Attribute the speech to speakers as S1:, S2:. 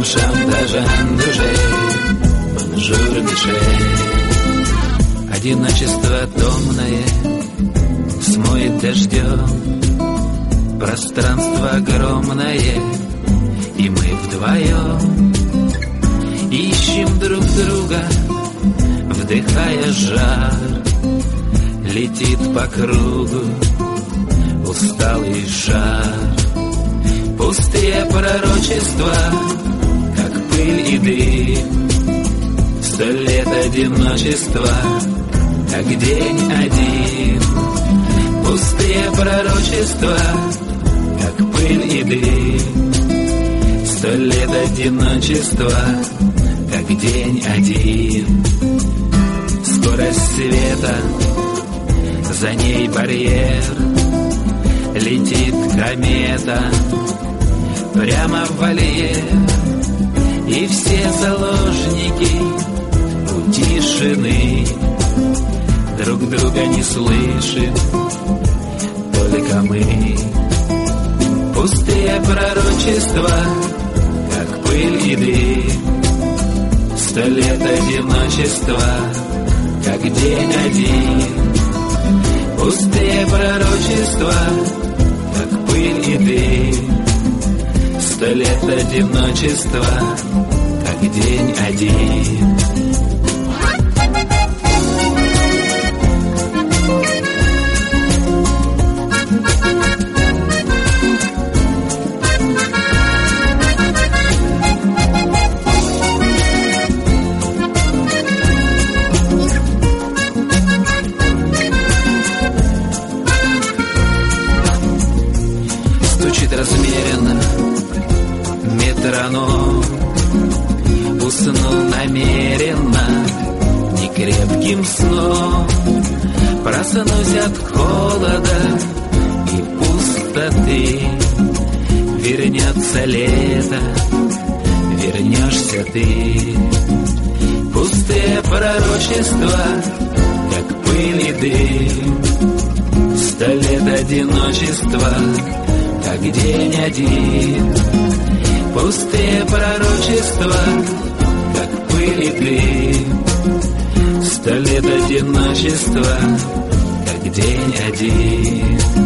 S1: шантажам души, Бонжур, Мишель. Одиночество томное смоет дождем пространство огромное, и мы вдвоем ищем друг друга, вдыхая жар. Летит по кругу усталый шар. Пустые пророчества, как пыль и дым. 100 лет одиночества, как день один. Пустые пророчества, как пыль и дым. 100 лет одиночества, как день один. Скорость света, за ней барьер. Летит комета прямо в вольер, и все заложники у тишины. Друг друга не слышим только мы. Пустые пророчества, как пыль и дым. 100 лет одиночества, как день один. Пустые пророчества, как пыль и дым. 100 лет одиночества, как день один. Размеренно метроном, уснул намеренно некрепким сном. Проснусь от холода и пустоты. Вернется лето, вернешься ты. Пустые пророчества, как пыль и дым. 100 лет одиночества, как день один. Пустые пророчества, как пыль и дым. 100 лет одиночества, как день один.